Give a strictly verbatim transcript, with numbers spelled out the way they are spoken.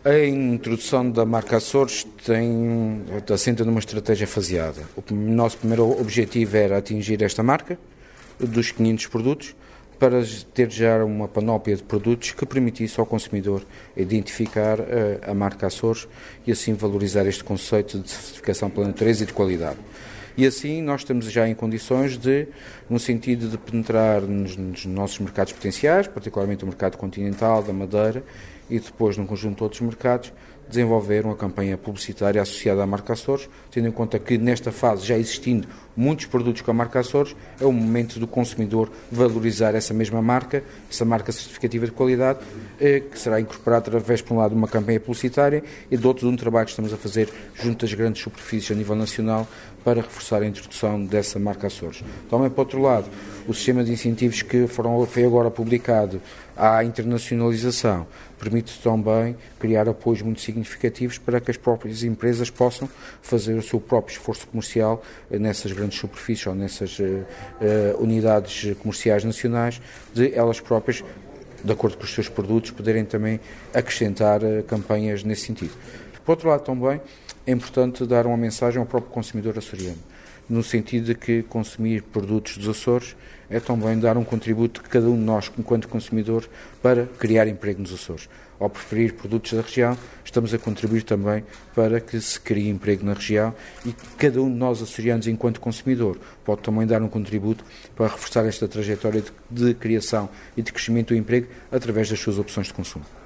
A introdução da marca Açores tem, assenta numa estratégia faseada. O nosso primeiro objetivo era atingir esta marca dos quinhentos produtos, para ter já uma panóplia de produtos que permitisse ao consumidor identificar a, a marca Açores e assim valorizar este conceito de certificação pela natureza e de qualidade. E assim nós estamos já em condições de, no sentido de penetrar nos, nos nossos mercados potenciais, particularmente o mercado continental, da Madeira, e depois num conjunto de outros mercados, desenvolver uma campanha publicitária associada à marca Açores, tendo em conta que nesta fase, já existindo muitos produtos com a marca Açores, é o momento do consumidor valorizar essa mesma marca, essa marca certificativa de qualidade, que será incorporada através, por um lado, de uma campanha publicitária e de outro, de um trabalho que estamos a fazer junto às grandes superfícies a nível nacional para reforçar a introdução dessa marca Açores. Também, por outro lado, o sistema de incentivos que foram, foi agora publicado à internacionalização permite também criar apoios muito significativos para que as próprias empresas possam fazer o seu próprio esforço comercial nessas grandes superfícies ou nessas uh, uh, unidades comerciais nacionais, de elas próprias, de acordo com os seus produtos, poderem também acrescentar uh, campanhas nesse sentido. Por outro lado, também é importante dar uma mensagem ao próprio consumidor açoriano, no sentido de que consumir produtos dos Açores é também dar um contributo de cada um de nós, enquanto consumidor, para criar emprego nos Açores. Ao preferir produtos da região, estamos a contribuir também para que se crie emprego na região e que cada um de nós, açorianos, enquanto consumidor, pode também dar um contributo para reforçar esta trajetória de, de criação e de crescimento do emprego através das suas opções de consumo.